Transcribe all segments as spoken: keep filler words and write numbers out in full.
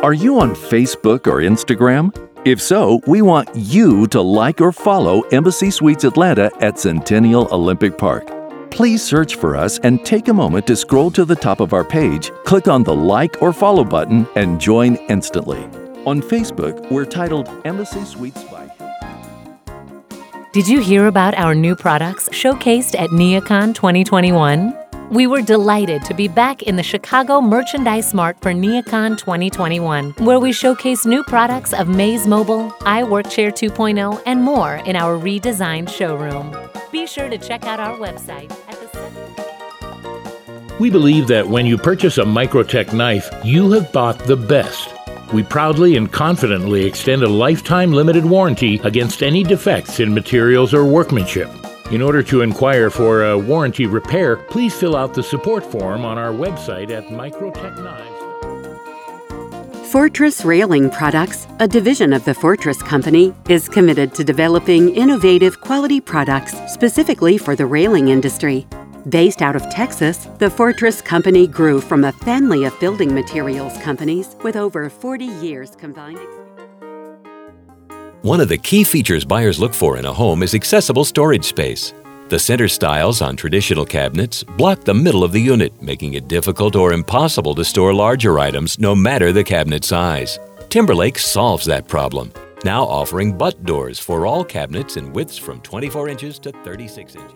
Are you on Facebook or Instagram? If so, we want you to like or follow Embassy Suites Atlanta at Centennial Olympic Park. Please search for us and take a moment to scroll to the top of our page, click on the like or follow button, and join instantly. On Facebook, we're titled Embassy Suites by. Did you hear about our new products showcased at NeoCon twenty twenty-one? We were delighted to be back in the Chicago Merchandise Mart for NeoCon twenty twenty-one, where we showcase new products of Maze Mobile, iWorkChair two point oh, and more in our redesigned showroom. Be sure to check out our website at the center. We believe that when you purchase a Microtech knife, you have bought the best. We proudly and confidently extend a lifetime limited warranty against any defects in materials or workmanship. In order to inquire for a warranty repair, please fill out the support form on our website at microtech knives. Fortress Railing Products, a division of the Fortress Company, is committed to developing innovative quality products specifically for the railing industry. Based out of Texas, the Fortress Company grew from a family of building materials companies with over forty years combined experience. One of the key features buyers look for in a home is accessible storage space. The center stiles on traditional cabinets block the middle of the unit, making it difficult or impossible to store larger items no matter the cabinet size. Timberlake solves that problem, now offering butt doors for all cabinets in widths from twenty-four inches to thirty-six inches.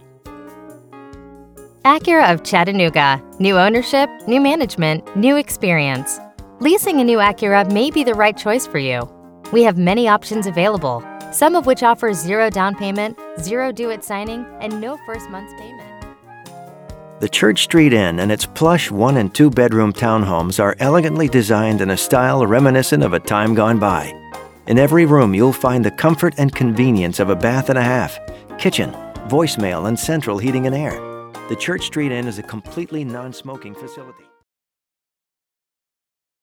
Acura of Chattanooga. New ownership, new management, new experience. Leasing a new Acura may be the right choice for you. We have many options available, some of which offer zero down payment, zero due at signing, and no first month's payment. The Church Street Inn and its plush one and two bedroom townhomes are elegantly designed in a style reminiscent of a time gone by. In every room, you'll find the comfort and convenience of a bath and a half, kitchen, voicemail, and central heating and air. The Church Street Inn is a completely non-smoking facility.